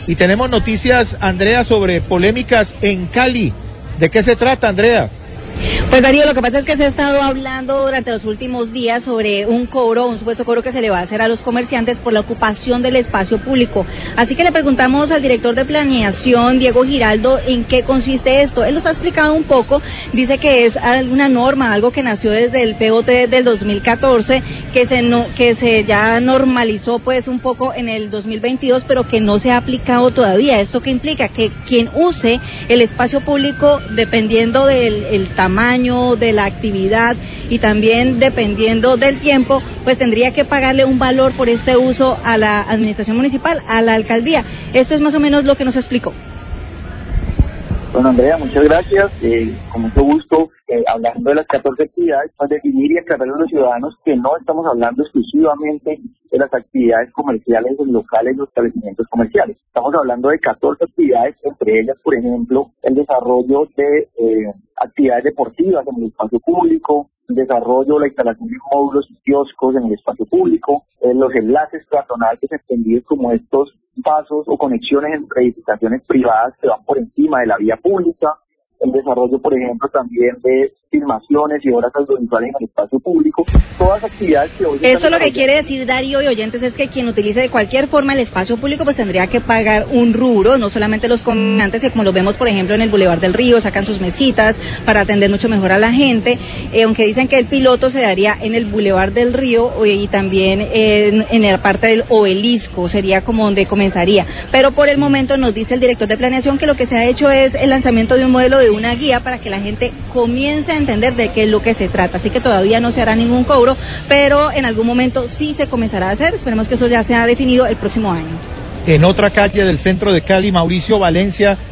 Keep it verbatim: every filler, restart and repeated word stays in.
Y tenemos noticias, Andrea, sobre polémicas en Cali. ¿De qué se trata, Andrea? Pues Darío, lo que pasa es que se ha estado hablando durante los últimos días sobre un cobro, un supuesto cobro que se le va a hacer a los comerciantes por la ocupación del espacio público. Así que le preguntamos al director de planeación, Diego Giraldo, en qué consiste esto. Él nos ha explicado un poco, dice que es una norma, algo que nació desde el P O T del dos mil catorce, que se no, que se ya normalizó pues un poco en el dos mil veintidós, pero que no se ha aplicado todavía. ¿Esto qué implica? Que quien use el espacio público, dependiendo del el tamaño de la actividad y también dependiendo del tiempo, pues tendría que pagarle un valor por este uso a la administración municipal, a la alcaldía. Esto es más o menos lo que nos explicó. Bueno, Andrea, muchas gracias. Eh, con mucho gusto, eh, hablando de las catorce actividades, para definir y aclarar a los ciudadanos que no estamos hablando exclusivamente de las actividades comerciales en locales o establecimientos comerciales. Estamos hablando de catorce actividades, entre ellas, por ejemplo, el desarrollo de eh, actividades deportivas en el espacio público, el desarrollo, la instalación de módulos y kioscos en el espacio público, eh, los enlaces peatonales extendidos como estos pasos o conexiones entre edificaciones privadas que van por encima de la vía pública, el desarrollo, por ejemplo, también de filmaciones y obras audiovisuales en el espacio público, todas actividades que hoy... Eso lo que quiere decir, Darío y oyentes, es que quien utilice de cualquier forma el espacio público pues tendría que pagar un rubro, no solamente los comerciantes, que como lo vemos, por ejemplo, en el Boulevard del Río, sacan sus mesitas para atender mucho mejor a la gente, eh, aunque dicen que el piloto se daría en el Boulevard del Río y también en, en la parte del Obelisco, sería como donde comenzaría. Pero por el momento nos dice el director de planeación que lo que se ha hecho es el lanzamiento de un modelo de una guía para que la gente comience a entender de qué es lo que se trata. Así que todavía no se hará ningún cobro, pero en algún momento sí se comenzará a hacer. Esperemos que eso ya sea definido el próximo año. En otra calle del centro de Cali, Mauricio Valencia,